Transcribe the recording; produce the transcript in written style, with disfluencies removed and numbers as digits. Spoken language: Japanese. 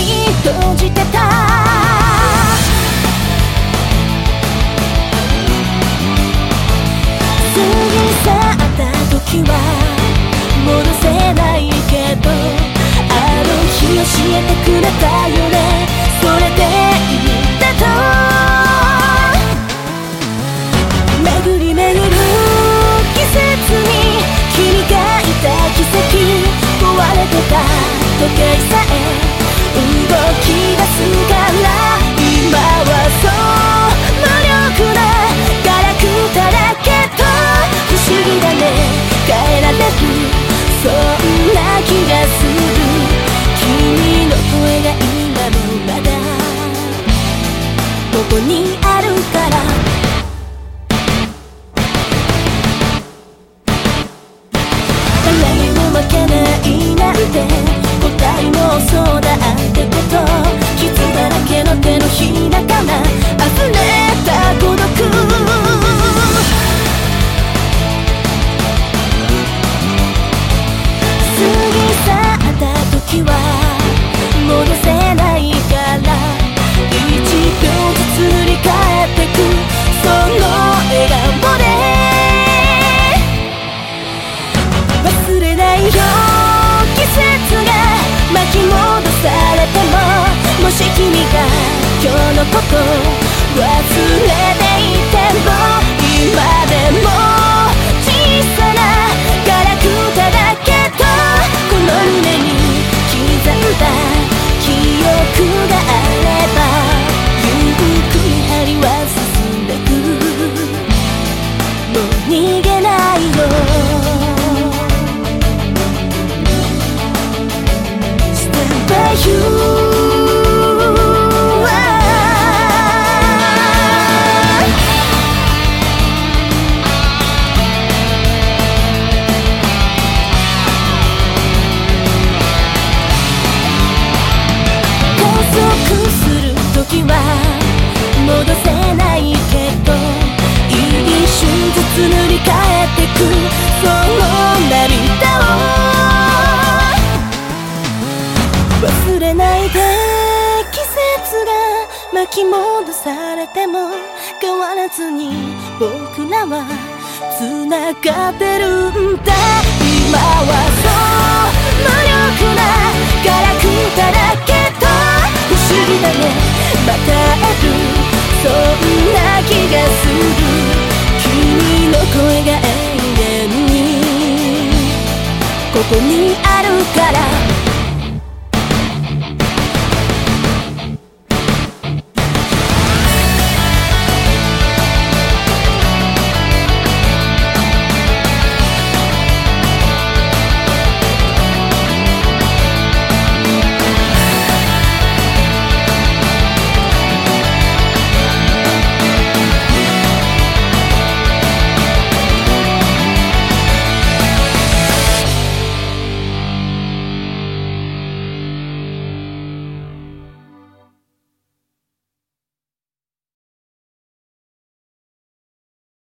に閉じてた。過ぎ去った時は戻せないけど、あの日教えてくれたよね、それでいいんだと。巡り巡る季節に君がいた奇跡、壊れてた時計さえ動き出すから、今はそう無力なガラクタだけど、不思議だね、変えられる、そんな気がする。君の声が今もまだここにあるから。誰にも負けないなんて答えもそうだってこと、傷だらけの手のひらから溢れた孤独。過ぎ去った時は戻せないから、1秒ずつ塗り替えてくその笑顔で忘れないよ、季節が巻き戻されても、もし君が今日のこと忘れていても、今でも小さなガラクタだけど、この胸に刻んだ記憶があれば、ゆっくり針は進んでく、もう逃げないよ。Stand by you。時は戻せないけど、一瞬ずつ塗り替えてくその涙を忘れないで、季節が巻き戻されても変わらずに僕らは繋がってるんだ。今はそう